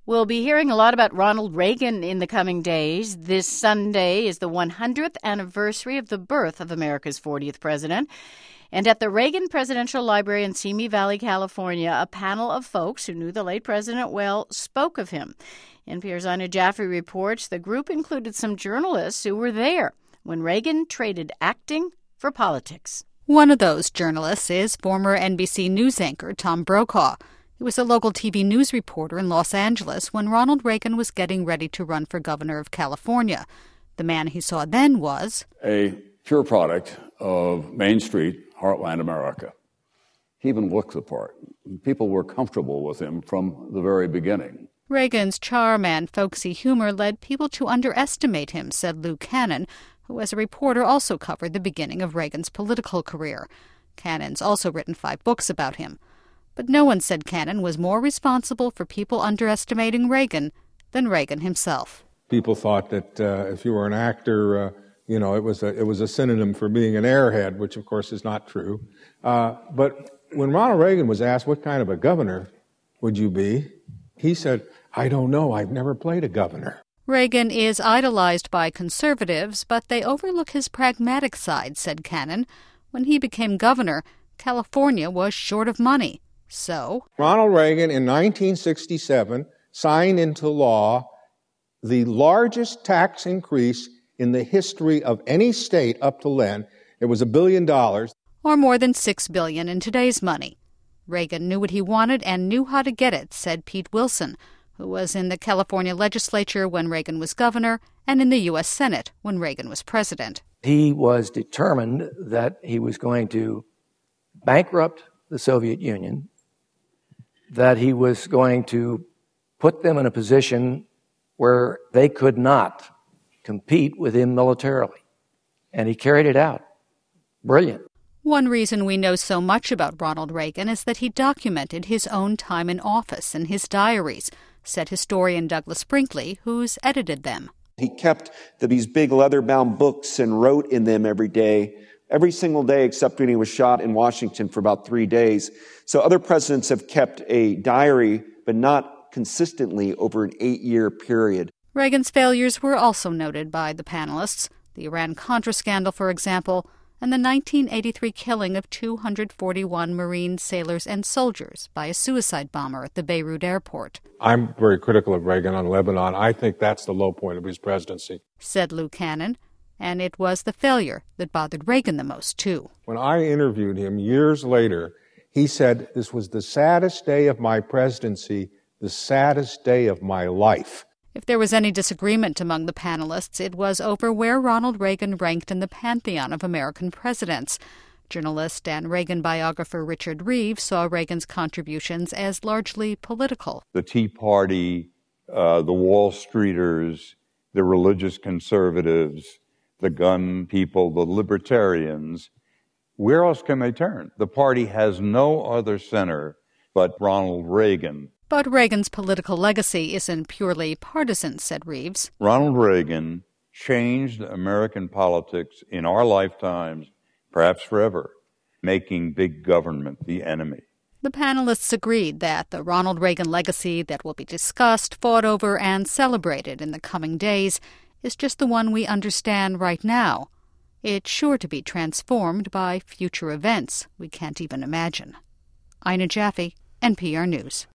We'll be hearing a lot about Ronald Reagan in the coming days. This Sunday is the 100th anniversary of the birth of America's 40th president. And at the Reagan Presidential Library in Simi Valley, California, a panel of folks who knew the late president well spoke of him. NPR's Ina Jaffe reports the group included some journalists who were there when Reagan traded acting for politics. One of those journalists is former NBC News anchor Tom Brokaw. He was a local TV news reporter in Los Angeles when Ronald Reagan was getting ready to run for governor of California. The man he saw then was a pure product of Main Street, heartland America. He even looked the part. People were comfortable with him from the very beginning. Reagan's charm and folksy humor led people to underestimate him, said Lou Cannon, who as a reporter also covered the beginning of Reagan's political career. Cannon's also written 5 books about him. But no one said Cannon was more responsible for people underestimating Reagan than Reagan himself. People thought that if you were an actor, it was a synonym for being an airhead, which of course is not true. But when Ronald Reagan was asked what kind of a governor would you be, he said, "I don't know. I've never played a governor." Reagan is idolized by conservatives, but they overlook his pragmatic side, said Cannon. When he became governor, California was short of money. So Ronald Reagan in 1967 signed into law the largest tax increase in the history of any state up to then. It was $1 billion. Or more than $6 billion in today's money. Reagan knew what he wanted and knew how to get it, said Pete Wilson, who was in the California legislature when Reagan was governor and in the U.S. Senate when Reagan was president. He was determined that he was going to bankrupt the Soviet Union, that he was going to put them in a position where they could not compete with him militarily. And he carried it out. Brilliant. One reason we know so much about Ronald Reagan is that he documented his own time in office in his diaries, said historian Douglas Brinkley, who's edited them. He kept these big leather-bound books and wrote in them every single day except when he was shot in Washington for about 3 days. So other presidents have kept a diary, but not consistently over an 8-year period. Reagan's failures were also noted by the panelists. The Iran-Contra scandal, for example, and the 1983 killing of 241 Marine sailors and soldiers by a suicide bomber at the Beirut airport. I'm very critical of Reagan on Lebanon. I think that's the low point of his presidency, said Lou Cannon. And it was the failure that bothered Reagan the most, too. When I interviewed him years later, he said, "This was the saddest day of my presidency, the saddest day of my life." If there was any disagreement among the panelists, it was over where Ronald Reagan ranked in the pantheon of American presidents. Journalist and Reagan biographer Richard Reeves saw Reagan's contributions as largely political. The Tea Party, the Wall Streeters, the religious conservatives, the gun people, the libertarians, where else can they turn? The party has no other center but Ronald Reagan. But Reagan's political legacy isn't purely partisan, said Reeves. Ronald Reagan changed American politics in our lifetimes, perhaps forever, making big government the enemy. The panelists agreed that the Ronald Reagan legacy that will be discussed, fought over, and celebrated in the coming days is just the one we understand right now. It's sure to be transformed by future events we can't even imagine. Ina Jaffe, NPR News.